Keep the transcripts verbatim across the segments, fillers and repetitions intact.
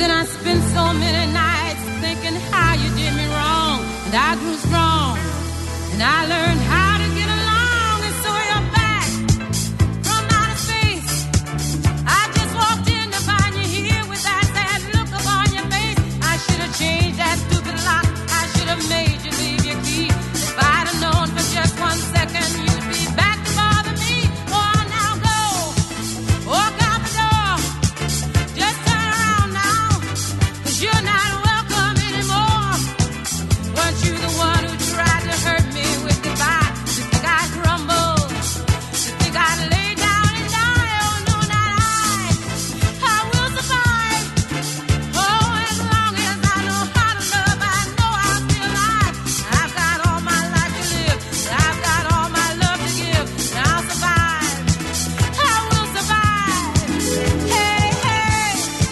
Then I spent so many nights thinking how you did me wrong, and I grew strong, and I learned how to get along, and so you're back from outer space. I just walked in to find you here with that sad look upon your face. I should have changed that stupid lock. I should have made you leave your key. If I'd have known for just one second you'd be back to bother me. Oh, now go, walk out the door, just turn around now, 'cause you're not welcome anymore. Weren't you the one who tried to hurt me with goodbye? You think I'd crumble? You think I'd lay down and die? Oh, no, not I. I will survive. Oh, as long as I know how to love, I know I'll be alive. I've got all my life to live. I've got all my love to give. And I'll survive. I will survive. Hey, hey.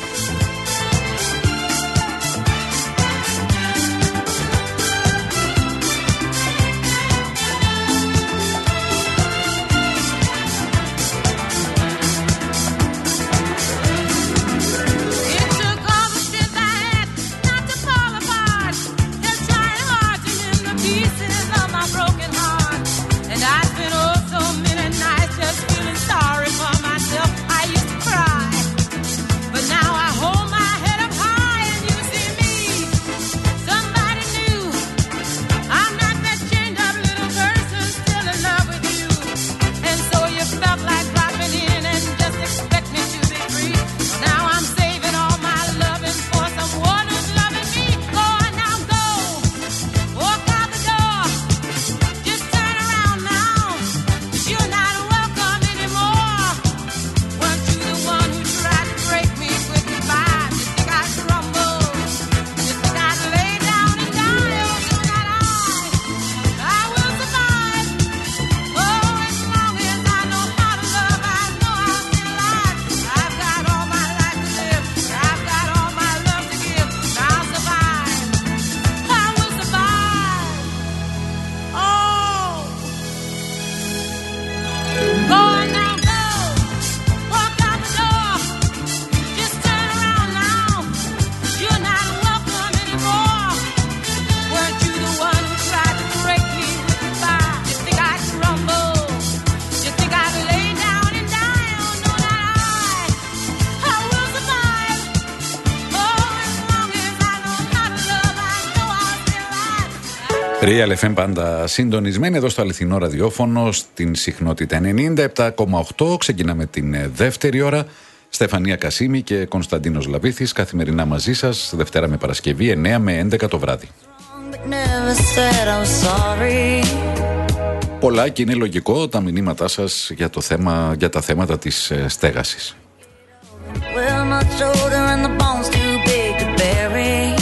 It took all the strength I had not to fall apart. Just trying hard to mend the pieces of my broken heart. And I spent oh so many nights just feeling sorry for myself. I used to cry, but now I hold my head up high and you see me, somebody new. I'm not that chained up little person still in love with you. And so you felt like dropping in and just expect me to be free. Well, now I'm saving all my loving for someone who's loving me. Go on now, go, walk out the door, just turn around now, 'cause you're not welcome anymore. Weren't you the one who tried to break me with goodbye? You think I'd crumble? You think I'd lay down and die? Oh, no, not I. I will survive. Oh, as long as I know how to love, I know I'll be alive. I've got all my life to live. I've got all my love to give. I'll survive. I will survive. Oh. Go on now, go. Walk out the door. Just turn around now. You're not welcome anymore. Weren't you the one who tried to break me with goodbye? You think I'd crumble? You think I'd lay down and die? Oh, no, not I. I will survive. Oh, as long as I know how to love, I know I'll be alive. Real εφ εμ πάντα συντονισμένοι εδώ στο αληθινό ραδιόφωνο στην συχνότητα ενενήντα επτά κόμμα οκτώ. Ξεκινάμε την ε, δεύτερη ώρα. Στεφανία Κασίμη και Κωνσταντίνος Λαβίθης καθημερινά μαζί σας, Δευτέρα με Παρασκευή εννέα με έντεκα το βράδυ. But never said I was sorry. Πολλά και είναι λογικό τα μηνύματά σας για, το θέμα, για τα θέματα της ε, στέγασης. Well, my shoulder and the bones too big to bury.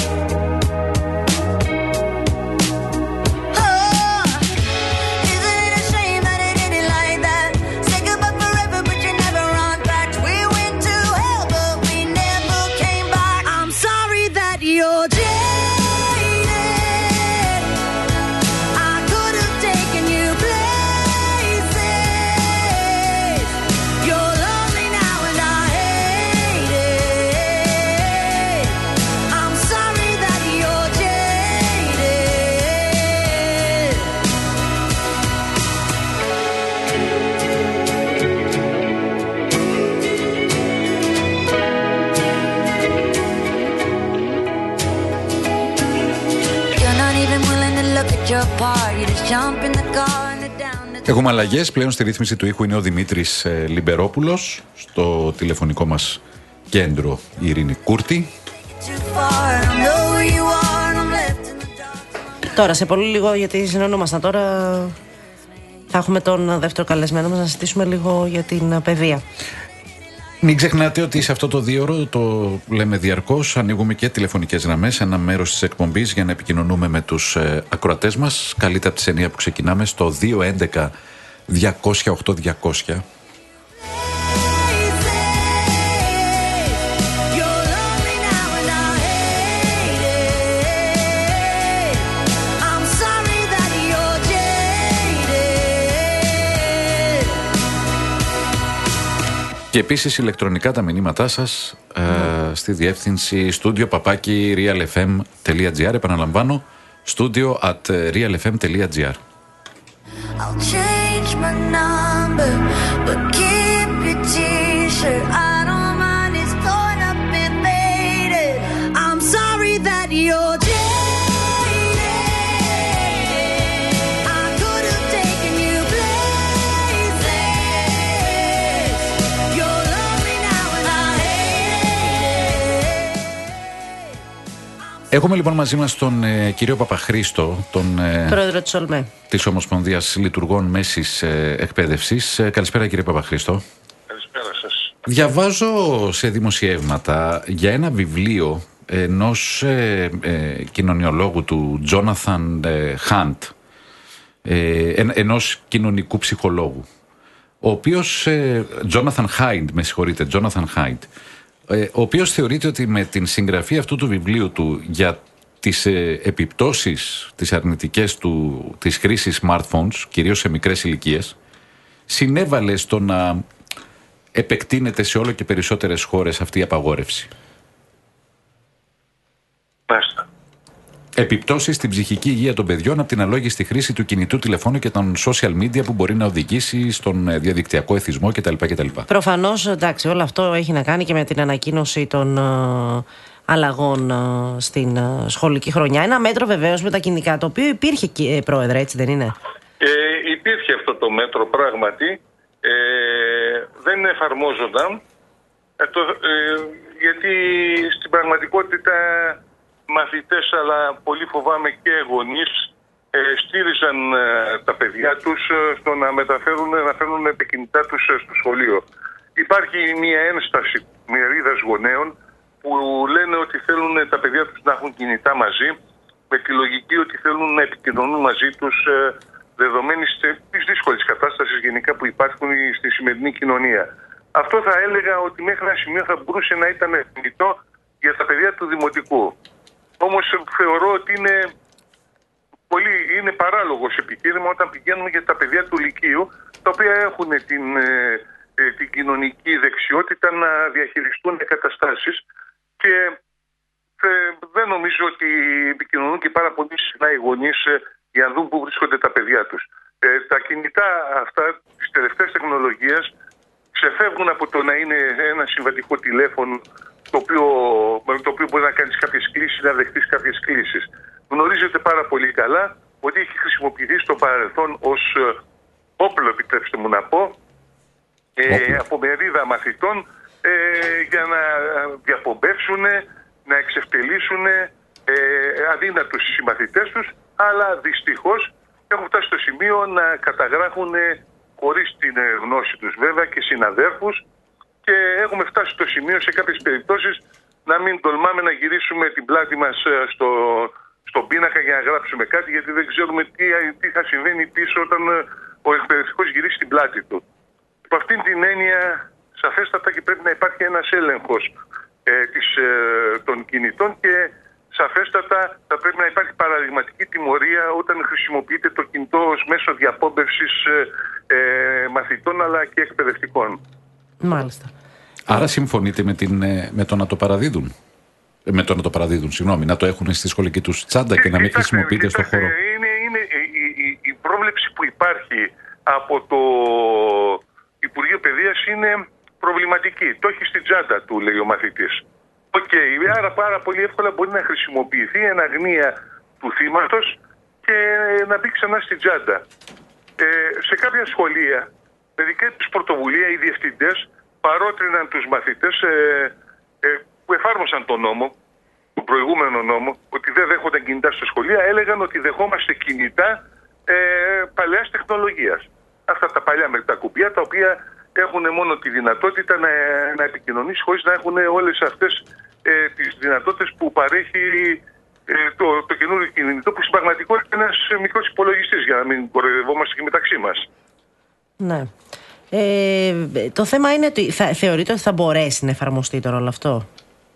Oh, isn't it a shame that it ended like that? Say goodbye forever, but you never run back. We went to hell, but we never came back. I'm sorry that you're jaded. I could have taken you places. You're lonely now and I hate it. I'm sorry that you're jaded. You're not even willing to look at your part. You just jump in the car and they're down the Έχουμε αλλαγές. Πλέον στη ρύθμιση του ήχου είναι ο Δημήτρης ε, Λιμπερόπουλος. Στο τηλεφωνικό μας κέντρο η Ειρήνη Κούρτη. too far. I know where you are and I'm left in the dark. Τώρα, σε πολύ λίγο, γιατί συνεννόμασταν τώρα, θα έχουμε τον δεύτερο καλεσμένο μας να συζητήσουμε λίγο για την παιδεία. Μην ξεχνάτε ότι σε αυτό το δίωρο, το λέμε διαρκώς, ανοίγουμε και τηλεφωνικές γραμμές, ένα μέρος της εκπομπής για να επικοινωνούμε με τους ε, ακροατές μας. Καλείται από τις εννιά που ξεκινάμε στο δύο έντεκα διακόσια οκτώ διακόσια. Και επίσης ηλεκτρονικά τα μηνύματά σας ε, στη διεύθυνση studio παπάκι realfm.gr. Επαναλαμβάνω, studio at realfm.gr. I'll change my number, but keep your t-shirt. I don't mind it's torn up and faded. I'm sorry that you're jaded. I could have taken you places. You're lonely now and I hate it. Έχουμε λοιπόν μαζί μας τον ε, κύριο Παπαχρήστο, τον ε, Πρόεδρο της ΟΛΜΕ, της Ομοσπονδίας Λειτουργών Μέσης ε, Εκπαίδευσης. Ε, καλησπέρα κύριε Παπαχρήστο. Καλησπέρα σας. Διαβάζω σε δημοσιεύματα για ένα βιβλίο ενός ε, ε, κοινωνιολόγου του Τζόναθαν ε, Χάντ, ε, εν, ενός κοινωνικού ψυχολόγου, ο οποίος, Τζόναθαν Χάιντ, με συγχωρείτε, Τζόναθαν Χάιντ, ο οποίος θεωρείται ότι με την συγγραφή αυτού του βιβλίου του για τις ε, επιπτώσεις, τις αρνητικές του, της χρήσης smartphones, κυρίως σε μικρές ηλικίες, συνέβαλε στο να επεκτείνεται σε όλο και περισσότερες χώρες αυτή η απαγόρευση. Μάλιστα. Επιπτώσεις στην ψυχική υγεία των παιδιών από την αλόγιστη χρήση του κινητού τηλεφώνου και των social media που μπορεί να οδηγήσει στον διαδικτυακό εθισμό κτλ. κτλ. προφανώς, εντάξει, όλο αυτό έχει να κάνει και με την ανακοίνωση των ε, αλλαγών ε, στην ε, σχολική χρονιά. Ένα μέτρο βεβαίως με τα κινητικά, το οποίο υπήρχε, ε, πρόεδρε, έτσι δεν είναι? Ε, υπήρχε αυτό το μέτρο πράγματι, ε, δεν εφαρμόζονταν, ε, το, ε, γιατί στην πραγματικότητα μαθητές αλλά πολύ φοβάμαι και γονείς ε, στήριζαν ε, τα παιδιά τους ε, στο να μεταφέρουν, να φέρνουν τα κινητά τους ε, στο σχολείο. Υπάρχει μια ένσταση μερίδας γονέων που λένε ότι θέλουν τα παιδιά τους να έχουν κινητά μαζί, με τη λογική ότι θέλουν να επικοινωνούν μαζί τους ε, δεδομένης της δύσκολης κατάστασης γενικά που υπάρχουν στη σημερινή κοινωνία. Αυτό θα έλεγα ότι μέχρι ένα σημείο θα μπορούσε να ήταν θεμιτό για τα παιδιά του δημοτικού. Όμως θεωρώ ότι είναι, πολύ, είναι παράλογος επιχείρημα όταν πηγαίνουμε για τα παιδιά του λυκείου, τα οποία έχουν την, ε, την κοινωνική δεξιότητα να διαχειριστούν καταστάσεις και ε, δεν νομίζω ότι επικοινωνούν και πάρα πολύ συχνά οι γονείς ε, για να δουν πού βρίσκονται τα παιδιά τους. Ε, τα κινητά αυτά της τελευταίας τεχνολογίας ξεφεύγουν από το να είναι ένα συμβατικό τηλέφωνο το οποίο, με το οποίο μπορεί να κάνεις κάποιες κλήσεις, να δεχτείς κάποιες κλήσεις. Γνωρίζετε πάρα πολύ καλά ότι έχει χρησιμοποιηθεί στο παρελθόν ως ε, όπλο, επιτρέψτε μου να πω, ε, από μερίδα μαθητών ε, για να διαπομπεύσουν, να εξευτελίσουν ε, αδύνατους συμμαθητές τους, αλλά δυστυχώς έχουν φτάσει στο σημείο να καταγράφουν ε, χωρίς την ε, γνώση τους βέβαια και συναδέρφους, και έχουμε φτάσει στο σημείο σε κάποιες περιπτώσεις να μην τολμάμε να γυρίσουμε την πλάτη μας στο, στον πίνακα για να γράψουμε κάτι, γιατί δεν ξέρουμε τι, τι θα συμβαίνει πίσω όταν ο εκπαιδευτικός γυρίσει την πλάτη του. Από αυτήν την έννοια σαφέστατα και πρέπει να υπάρχει ένας έλεγχος ε, της, ε, των κινητών και σαφέστατα θα πρέπει να υπάρχει παραδειγματική τιμωρία όταν χρησιμοποιείται το κινητό ως μέσο διαπόμπευσης ε, ε, μαθητών αλλά και εκπαιδευτικών. Μάλιστα. Άρα συμφωνείτε με, την, με το να το παραδίδουν, με το να το παραδίδουν, συγγνώμη, να το έχουν στη σχολική τους τσάντα και, και να μην χρησιμοποιείται στον χώρο. Είναι, είναι η, η, η πρόβλεψη που υπάρχει από το Υπουργείο Παιδείας είναι προβληματική. Το έχει στην τσάντα του, λέει ο μαθητής. Οκ, okay, άρα πάρα πολύ εύκολα μπορεί να χρησιμοποιηθεί εν αγνία του θύματος και να μπει ξανά στην τσάντα. Ε, σε κάποια σχολεία, με δική τους πρωτοβουλία, οι διευθυντές παρότριναν τους μαθητές ε, ε, που εφάρμοσαν τον νόμο, τον προηγούμενο νόμο, ότι δεν δέχονταν κινητά στα σχολεία, έλεγαν ότι δεχόμαστε κινητά ε, παλαιάς τεχνολογίας. Αυτά τα παλιά με τα κουμπιά, τα οποία έχουν μόνο τη δυνατότητα να, να επικοινωνήσει χωρίς να έχουν όλες αυτές ε, τις δυνατότητες που παρέχει ε, το, το καινούριο κινητό, που στην πραγματικότητα είναι ένας μικρός υπολογιστής, για να μην κοροϊδευόμαστε και μεταξύ μας. Ναι. Ε, το θέμα είναι ότι θα, θεωρείτε ότι θα μπορέσει να εφαρμοστεί τώρα όλο αυτό?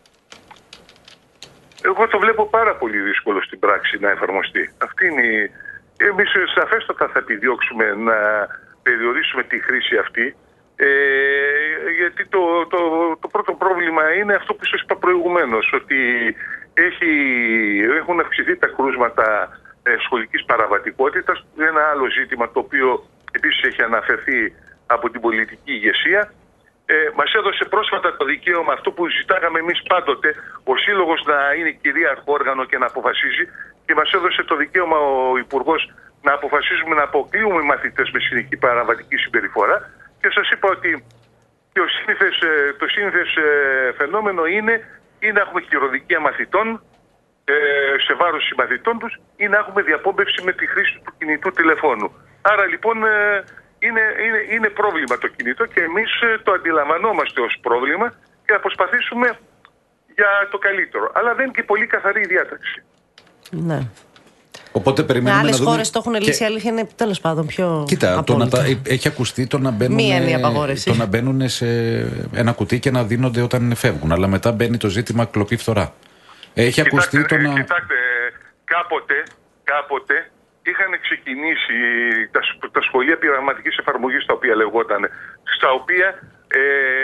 Εγώ το βλέπω πάρα πολύ δύσκολο στην πράξη να εφαρμοστεί. Αυτή είναι η... Εμείς σαφέστατα θα επιδιώξουμε να περιορίσουμε τη χρήση αυτή. Ε, γιατί το, το, το πρώτο πρόβλημα είναι αυτό που σας είπα προηγουμένως, ότι έχει, έχουν αυξηθεί τα κρούσματα ε, σχολικής παραβατικότητας. Ένα άλλο ζήτημα το οποίο επίσης έχει αναφερθεί από την πολιτική ηγεσία. Ε, μας έδωσε πρόσφατα το δικαίωμα, αυτό που ζητάγαμε εμείς πάντοτε, ο Σύλλογος να είναι κυρίαρχο όργανο και να αποφασίζει, και μας έδωσε το δικαίωμα ο Υπουργός να αποφασίζουμε να αποκλείουμε μαθητές με συνεχή παραβατική συμπεριφορά. Και σας είπα ότι το σύνηθες, το σύνηθες φαινόμενο είναι ή να έχουμε χειροδικία μαθητών ε, σε βάρος συμμαθητών τους, ή να έχουμε διαπόμπευση με τη χρήση του κινητού τηλεφώνου. Άρα λοιπόν ε, είναι, είναι, είναι πρόβλημα το κινητό και εμείς το αντιλαμβανόμαστε ως πρόβλημα και θα προσπαθήσουμε για το καλύτερο. Αλλά δεν είναι και πολύ καθαρή η διάταξη. Ναι. Οπότε περιμένουμε άλλες να δούμε. χώρες το έχουν λύσει, και... αλήθεια είναι τέλος πάντων πιο. Κοίτα, το να τα... έχει ακουστεί το να μπαίνουν. Μία είναι η απαγόρευση. Το να μπαίνουν σε ένα κουτί και να δίνονται όταν φεύγουν. Αλλά μετά μπαίνει το ζήτημα κλοπή φθορά. Έχει κοιτάξτε, ακουστεί το να. Κοιτάξτε, κάποτε, κάποτε είχαν ξεκινήσει τα, τα σχολεία πειραματικής εφαρμογής, τα οποία λεγόταν, στα οποία ε,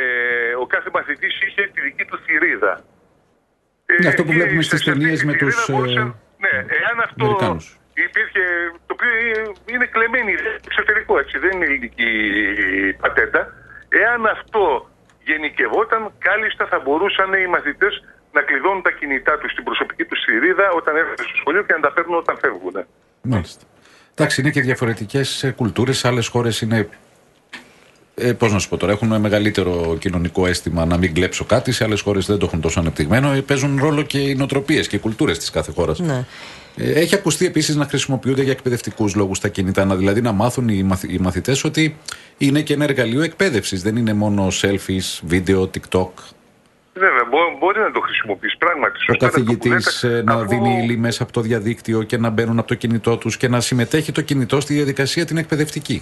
ο κάθε μαθητής είχε τη δική του θηρίδα. Ναι, ε, αυτό που βλέπουμε στις ταινίες με τους. Μπορούσε, ναι, εάν αυτό Αμερικάνους. υπήρχε, το οποίο είναι κλεμμένη εξωτερικό, έτσι, δεν είναι ελληνική πατέντα. Εάν αυτό γενικευόταν, κάλλιστα θα μπορούσαν οι μαθητές να κλειδώνουν τα κινητά τους στην προσωπική τους θηρίδα όταν έρχονται στο σχολείο και να τα παίρνουν όταν φεύγουν. Μάλιστα. Εντάξει, είναι και διαφορετικές κουλτούρες. Άλλες χώρες είναι. Ε, πώς να σου πω τώρα, έχουν μεγαλύτερο κοινωνικό αίσθημα να μην κλέψω κάτι. Σε άλλες χώρες δεν το έχουν τόσο ανεπτυγμένο. Ε, παίζουν ρόλο και οι νοοτροπίες και οι κουλτούρες της κάθε χώρας. Ναι. Ε, έχει ακουστεί επίσης να χρησιμοποιούνται για εκπαιδευτικούς λόγους τα κινητά. Να, δηλαδή να μάθουν οι, μαθ, οι μαθητές ότι είναι και ένα εργαλείο εκπαίδευσης. Δεν είναι μόνο selfies, βίντεο, TikTok. Βέβαια, μπο, μπορεί να το χρησιμοποιήσει πράγματι. Ο καθηγητής να αφού... δίνει ύλη μέσα από το διαδίκτυο και να μπαίνουν από το κινητό τους και να συμμετέχει το κινητό στη διαδικασία την εκπαιδευτική.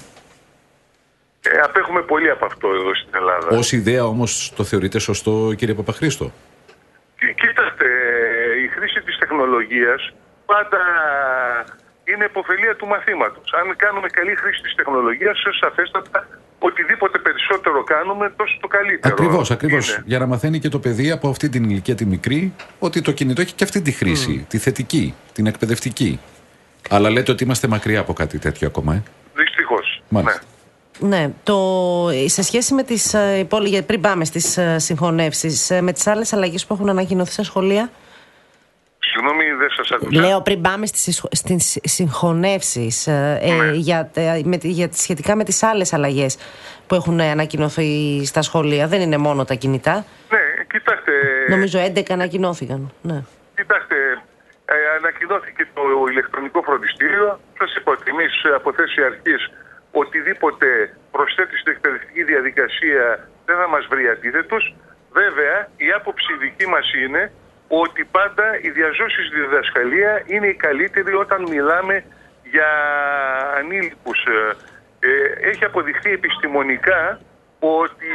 Ε, απέχουμε πολύ από αυτό εδώ στην Ελλάδα. Ως ιδέα όμως το θεωρείτε σωστό, κύριε Παπαχρήστο? Κοί, κοίταξτε, η χρήση της τεχνολογίας πάντα είναι υποφελία του μαθήματος. Αν κάνουμε καλή χρήση της τεχνολογίας, σαφέστατα οτιδήποτε περισσότερο κάνουμε, τόσο το καλύτερο. Ακριβώς, ακριβώς. Είναι. Για να μαθαίνει και το παιδί από αυτή την ηλικία τη μικρή ότι το κινητό έχει και αυτή τη χρήση, mm. τη θετική, την εκπαιδευτική. Αλλά λέτε ότι είμαστε μακριά από κάτι τέτοιο ακόμα, ε? Δυστυχώς. Μάλιστα. Ναι. Ναι, το, σε σχέση με τις υπόλοιπες, πριν πάμε στις συγχωνεύσεις, με τις άλλες αλλαγές που έχουν ανακοινωθεί στα σχολεία. Συγγνώμη, δεν σας άκουσα. Λέω πριν πάμε στις, στις συγχωνεύσεις, ναι. ε, για, με, για, σχετικά με τις άλλες αλλαγές που έχουν ανακοινωθεί στα σχολεία. Δεν είναι μόνο τα κινητά. Ναι, κοιτάξτε. Νομίζω έντεκα ανακοινώθηκαν. Ναι. Κοιτάξτε, ε, ανακοινώθηκε το ηλεκτρονικό φροντιστήριο. Σας είπα ότι εμείς από θέση αρχής οτιδήποτε προσθέτει στην εκπαιδευτική διαδικασία δεν θα μας βρει αντίθετος. Βέβαια, η άποψη δική μας είναι ότι πάντα η διαζώσεις στη διδασκαλία είναι η καλύτερη όταν μιλάμε για ανήλικους. Ε, έχει αποδειχθεί επιστημονικά ότι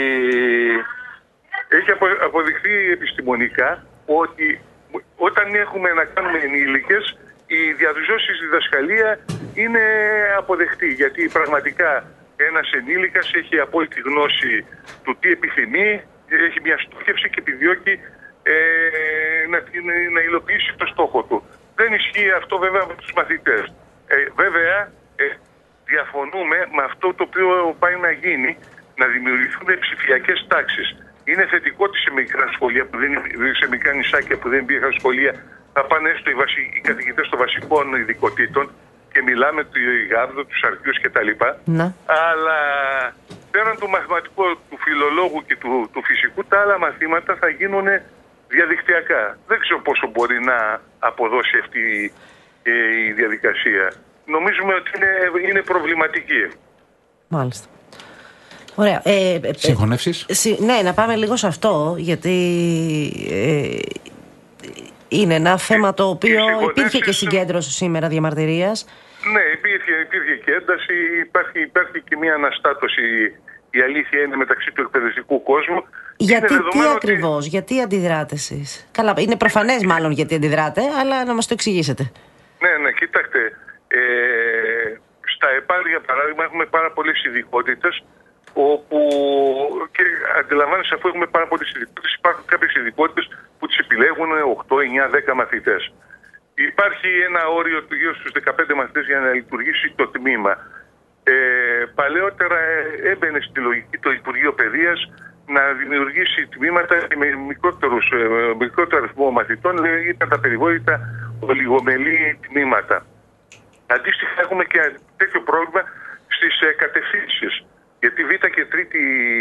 έχει αποδειχθεί επιστημονικά ότι όταν έχουμε να κάνουμε ενήλικες, η διαζώσεις στη διδασκαλία είναι αποδεκτή, γιατί πραγματικά ένας ενήλικας έχει απόλυτη γνώση του τι επιθυμεί, έχει μια στόχευση και επιδιώκει ε, να, να υλοποιήσει το στόχο του. Δεν ισχύει αυτό βέβαια με τους μαθητές. Ε, βέβαια, ε, διαφωνούμε με αυτό το οποίο πάει να γίνει, να δημιουργηθούν ψηφιακές τάξεις. Είναι θετικό ότι σε μικρά σχολεία, που δεν, σε μικρά νησάκια που δεν πήγαν σχολεία, θα πάνε έστω οι, βασι... οι καθηγητές των βασικών ειδικοτήτων και μιλάμε του Γάβδο, τους Αρχείους κτλ. Ναι. Αλλά πέραν του μαθηματικού, του φιλολόγου και του, του φυσικού, τα άλλα μαθήματα θα γίνουν διαδικτυακά. Δεν ξέρω πόσο μπορεί να αποδώσει αυτή ε, η διαδικασία. Νομίζουμε ότι είναι, είναι προβληματική. Μάλιστα. Ωραία. Ε, ε, Συγχωνεύσεις. Ε, ναι, να πάμε λίγο σε αυτό, γιατί ε, είναι ένα θέμα το οποίο υπήρχε και συγκέντρωση σήμερα διαμαρτυρίας. Ναι, υπήρχε, υπήρχε και ένταση, υπάρχει, υπάρχει και μια αναστάτωση, η αλήθεια είναι, μεταξύ του εκπαιδευτικού κόσμου. Γιατί, τι ότι... ακριβώς, γιατί αντιδράτε εσείς? Καλά, είναι προφανές μάλλον γιατί αντιδράτε, αλλά να μας το εξηγήσετε. Ναι, ναι, κοιτάξτε, ε, στα ΕΠΑΡ για παράδειγμα έχουμε πάρα πολλές ειδικότητες όπου και αντιλαμβάνεσαι, αφού έχουμε πάρα πολλές ειδικότητες, υπάρχουν κάποιες ειδικότητες που τις επιλέγουν οκτώ, εννιά, δέκα μαθητές. Υπάρχει ένα όριο γύρω στους δεκαπέντε μαθητές για να λειτουργήσει το τμήμα. Ε, παλαιότερα έμπαινε στη λογική το Υπουργείο Παιδείας να δημιουργήσει τμήματα με μικρότερους, ε, μικρότερο αριθμό μαθητών, δηλαδή ήταν τα περιβόητα ολιγομελή τμήματα. Αντίστοιχα έχουμε και τέτοιο πρόβλημα στις ε, κατευθύνσεις. Γιατί Β' και Τρίτη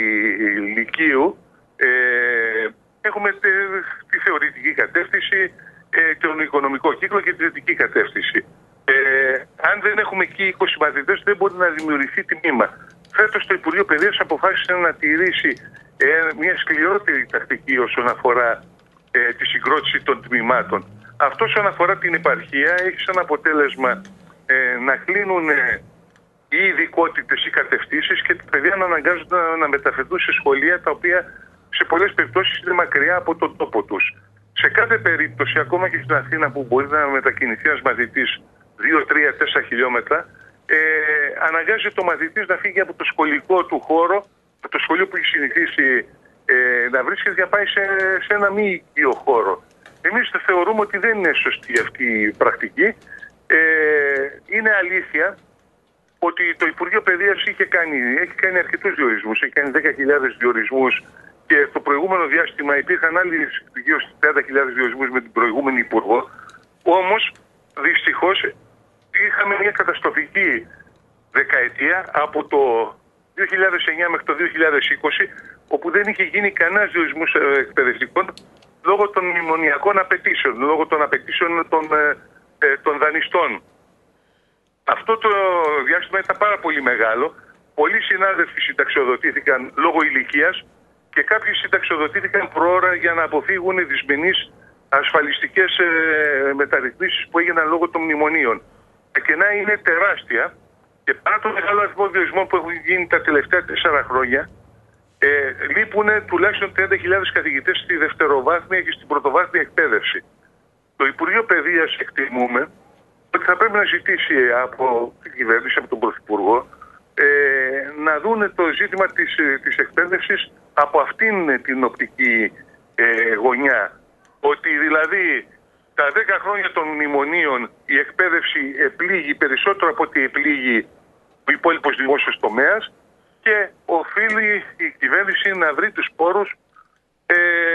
Λυκείου ε, έχουμε τε, τη θεωρητική κατεύθυνση, ε, τον οικονομικό κύκλο και τη θετική κατεύθυνση. Ε, αν δεν έχουμε εκεί είκοσι μαθητές δεν μπορεί να δημιουργηθεί τμήμα. Φέτος το Υπουργείο Παιδείας αποφάσισε να τηρήσει ε, μια σκληρότερη τακτική όσον αφορά ε, τη συγκρότηση των τμήματων. Αυτό όσον αφορά την επαρχία έχει σαν αποτέλεσμα ε, να κλείνουν ε, οι ειδικότητες ή κατευθύνσεις και τα παιδιά να αναγκάζονται να, να μεταφερθούν σε σχολεία τα οποία σε πολλές περιπτώσεις είναι μακριά από τον τόπο τους. Σε κάθε περίπτωση, ακόμα και στην Αθήνα που μπορεί να μετακινηθεί ένας μαθητής δύο, τρία, τέσσερα χιλιόμετρα, ε, αναγκάζεται το μαθητής να φύγει από το σχολικό του χώρο, από το σχολείο που έχει συνηθίσει ε, να βρίσκεται για να πάει σε, σε ένα μη οικείο χώρο. Εμείς θεωρούμε ότι δεν είναι σωστή αυτή η πρακτική. Ε, είναι αλήθεια ότι το Υπουργείο Παιδείας είχε κάνει, έχει κάνει αρκετούς διορισμούς, έχει κάνει δέκα χιλιάδες διορισμούς και το προηγούμενο διάστημα υπήρχαν άλλοι γύρω στις τριάντα χιλιάδες διορισμούς με την προηγούμενη Υπουργό. Όμως, δυστυχώς, είχαμε μια καταστροφική δεκαετία από το δύο χιλιάδες εννιά μέχρι το δύο χιλιάδες είκοσι, όπου δεν είχε γίνει κανένας διορισμός εκπαιδευτικών λόγω των μνημονιακών απαιτήσεων, λόγω των απαιτήσεων των, ε, των δανειστών. Αυτό το διάστημα ήταν πάρα πολύ μεγάλο. Πολλοί συνάδελφοι συνταξιοδοτήθηκαν λόγω ηλικίας και κάποιοι συνταξιοδοτήθηκαν προώρα για να αποφύγουν δυσμενείς ασφαλιστικές ε, μεταρρυθμίσεις που έγιναν λόγω των μνημονίων. Τα κενά είναι τεράστια και παρά το μεγάλο αριθμό διορισμών που έχουν γίνει τα τελευταία τέσσερα χρόνια, ε, λείπουν τουλάχιστον τριάντα χιλιάδες καθηγητές στη δευτεροβάθμια και στην πρωτοβάθμια εκπαίδευση. Το Υπουργείο Παιδείας εκτιμούμε ότι θα πρέπει να ζητήσει από την κυβέρνηση, από τον Πρωθυπουργό, ε, να δούνε το ζήτημα της, της εκπαίδευσης από αυτήν την οπτική ε, γωνιά. Ότι δηλαδή τα δέκα χρόνια των μνημονίων η εκπαίδευση επλήγει περισσότερο από ότι επλήγει ο υπόλοιπος δημόσιος τομέας και οφείλει η κυβέρνηση να βρει τους πόρους ε,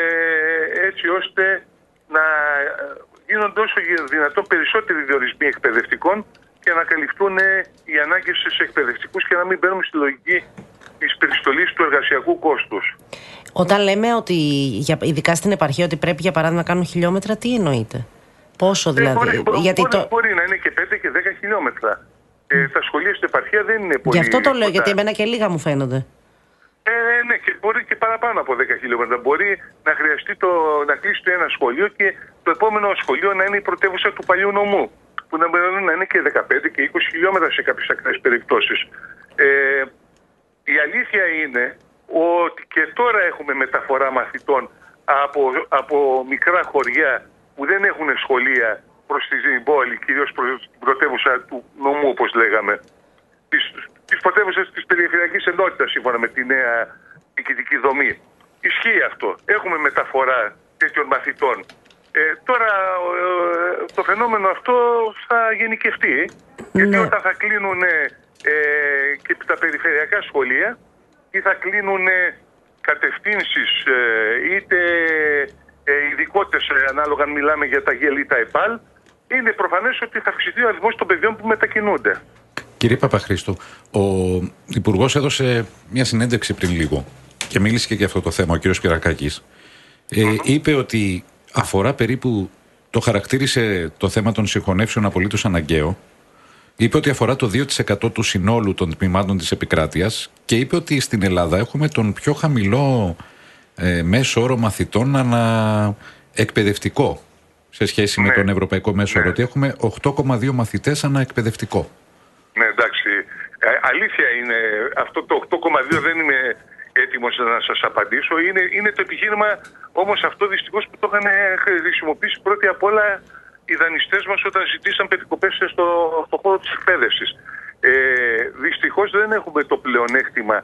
έτσι ώστε να γίνονται όσο δυνατόν περισσότεροι διορισμοί εκπαιδευτικών και να καλυφθούν οι ανάγκες στους εκπαιδευτικούς και να μην μπαίνουμε στη λογική της περιστολής του εργασιακού κόστους. Όταν λέμε ότι, για, ειδικά στην επαρχία, ότι πρέπει για παράδειγμα να κάνουν χιλιόμετρα, τι εννοείται? Πόσο δηλαδή? Ε, μπορεί, γιατί μπορεί, το... μπορεί να είναι και πέντε και δέκα χιλιόμετρα. Ε, τα σχολεία στην επαρχία δεν είναι πολύ. Γι' αυτό το λέω, κοντά. γιατί εμένα και λίγα μου φαίνονται. Ε, ναι, και μπορεί και παραπάνω από δέκα χιλιόμετρα. Μπορεί να χρειαστεί το, να κλείσει το ένα σχολείο και το επόμενο σχολείο να είναι η πρωτεύουσα του παλιού νομού. Που να μπορεί να είναι και δεκαπέντε και είκοσι χιλιόμετρα σε κάποιες ακραίες περιπτώσεις. Ε, η αλήθεια είναι ότι και τώρα έχουμε μεταφορά μαθητών από, από μικρά χωριά που δεν έχουν σχολεία προς την πόλη, κυρίως προς την πρωτεύουσα του νομού, όπως λέγαμε. Τις, τις πρωτεύουσες της περιφερειακής ενότητας, σύμφωνα με τη νέα διοικητική δομή. Ισχύει αυτό. Έχουμε μεταφορά τέτοιων μαθητών. Ε, τώρα ε, το φαινόμενο αυτό θα γενικευτεί, γιατί Ναι. όταν θα κλείνουν ε, και τα περιφερειακά σχολεία ή θα κλείνουν κατευθύνσεις ε, είτε ε, ειδικότητες, ε, ανάλογα αν μιλάμε για τα ΓΕΛ ή τα ΕΠΑΛ, είναι προφανές ότι θα αυξηθεί ο αριθμός των παιδιών που μετακινούνται. Κύριε Παπαχρήστου, ο Υπουργός έδωσε μια συνέντευξη πριν λίγο και μίλησε και για αυτό το θέμα, ο κύριος Πυρακάκης. Ε, mm-hmm. Είπε ότι αφορά περίπου, το χαρακτήρισε το θέμα των συγχωνεύσεων απολύτως αναγκαίο. Είπε ότι αφορά το δύο τοις εκατό του συνόλου των τμήματων της επικράτειας και είπε ότι στην Ελλάδα έχουμε τον πιο χαμηλό ε, μέσο όρο μαθητών ανά εκπαιδευτικό σε σχέση ναι. με τον ευρωπαϊκό μέσο όρο, ναι. ότι έχουμε οκτώ κόμμα δύο μαθητές ανά εκπαιδευτικό. Ναι, εντάξει. Ε, αλήθεια είναι, αυτό το οκτώ κόμμα δύο δεν είμαι έτοιμος να σας απαντήσω. Είναι, είναι το επιχείρημα όμως αυτό δυστυχώς που το είχαν χρησιμοποιήσει πρώτη απ' όλα οι δανειστές μας όταν ζητήσαν περικοπές στο, στο χώρο της εκπαίδευσης. Ε, δυστυχώς δεν έχουμε το πλεονέκτημα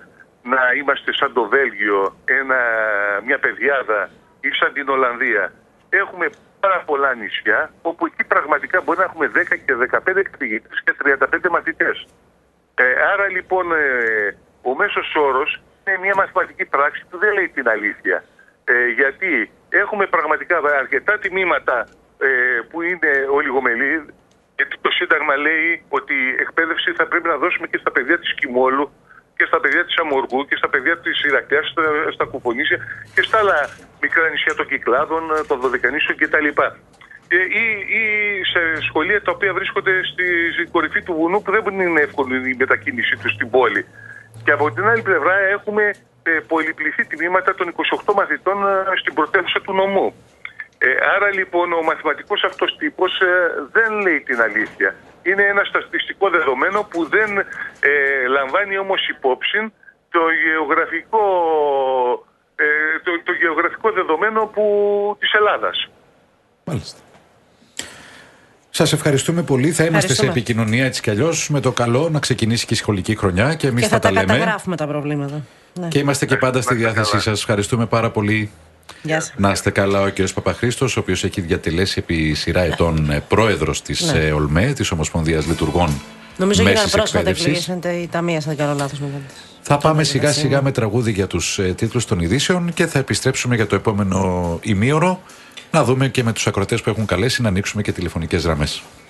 να είμαστε σαν το Βέλγιο, ένα, μια πεδιάδα ή σαν την Ολλανδία. Έχουμε πάρα πολλά νησιά, όπου εκεί πραγματικά μπορεί να έχουμε δέκα και δεκαπέντε καθηγητές και τριάντα πέντε μαθητές. Ε, άρα λοιπόν ε, ο μέσος όρος είναι μια μαθηματική πράξη που δεν λέει την αλήθεια. Ε, γιατί έχουμε πραγματικά αρκετά τιμήματα ε, που είναι ολιγομελή, γιατί το Σύνταγμα λέει ότι η εκπαίδευση θα πρέπει να δώσουμε και στα παιδιά της Κιμόλου και στα παιδιά της Αμοργού και στα παιδιά της Ηρακλέας, στα, στα Κουφονήσια και στα άλλα μικρά νησιά των Κυκλάδων, των Δωδεκανήσων κτλ. Ε, ή, ή σε σχολεία τα οποία βρίσκονται στη κορυφή του βουνού που δεν είναι εύκολη η μετακίνησή τους στην πόλη. Και από την άλλη πλευρά έχουμε ε, πολυπληθή τμήματα των είκοσι οκτώ μαθητών ε, στην πρωτεύουσα του νομού. Ε, άρα λοιπόν ο μαθηματικός αυτός τύπος ε, δεν λέει την αλήθεια. Είναι ένα στατιστικό δεδομένο που δεν ε, λαμβάνει όμως υπόψη το γεωγραφικό, ε, το, το γεωγραφικό δεδομένο που, της Ελλάδας. Μάλιστα. Σας ευχαριστούμε πολύ. Θα είμαστε σε επικοινωνία έτσι κι αλλιώς, με το καλό να ξεκινήσει και η σχολική χρονιά και εμείς και θα, θα τα, τα λέμε. Και θα καταγράφουμε τα προβλήματα. Ναι. Και είμαστε και πάντα στη διάθεσή σας. Ευχαριστούμε πάρα πολύ. Γεια σας. Να είστε καλά. Ο κ. Παπαχρήστος, ο οποίος έχει διατελέσει επί σειρά ετών πρόεδρος της ναι. ΟΛΜΕ, της Ομοσπονδίας Λειτουργών. Νομίζω ότι ήταν πρόσφατα εκλογές η ταμεία, αν δεν κάνω λάθος. Θα πάμε σιγά σιγά με τραγούδι για τους ε, τίτλους των ειδήσεων και θα επιστρέψουμε για το επόμενο ημίωρο να δούμε και με τους ακροατές που έχουν καλέσει να ανοίξουμε και τηλεφωνικές γραμμές.